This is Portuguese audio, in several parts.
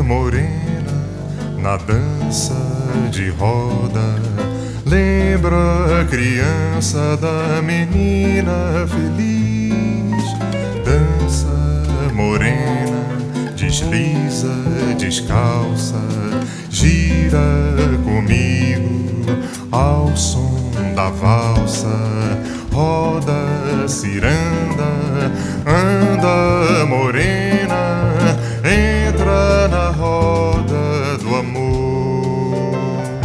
morena na dança de roda. Lembra a criança da menina feliz. Dança morena, desliza, descalça, gira comigo ao som da valsa. Roda, ciranda, anda morena, entra na roda do amor.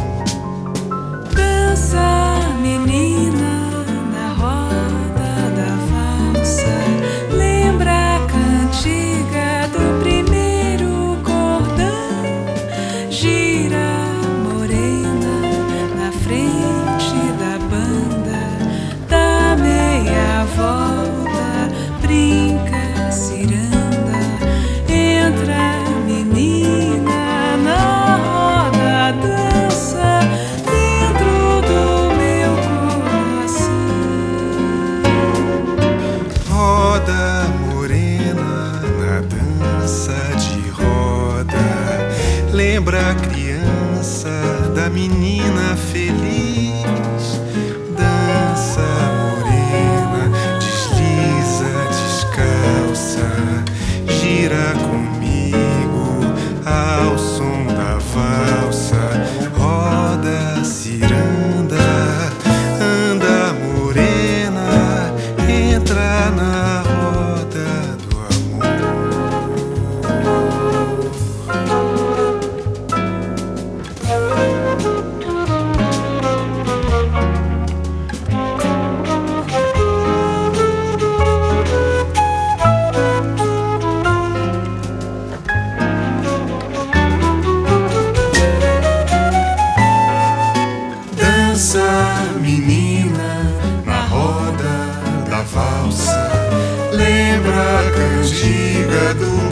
Dança, menina, na roda da valsa. Lembra a cantiga do primeiro cordão. Gira, morena, na frente da banda. Dá meia volta, brinca, ciranda. Entra, menina, na roda, dança dentro do meu coração. Roda morena na dança de roda. Lembra a criança da menina feliz. Dança morena, desliza, descalça, gira comigo ao som da valsa. Roda, ciranda, anda morena, entra na roda do amor. Dança, menina, na roda da valsa. Lembra a cantiga do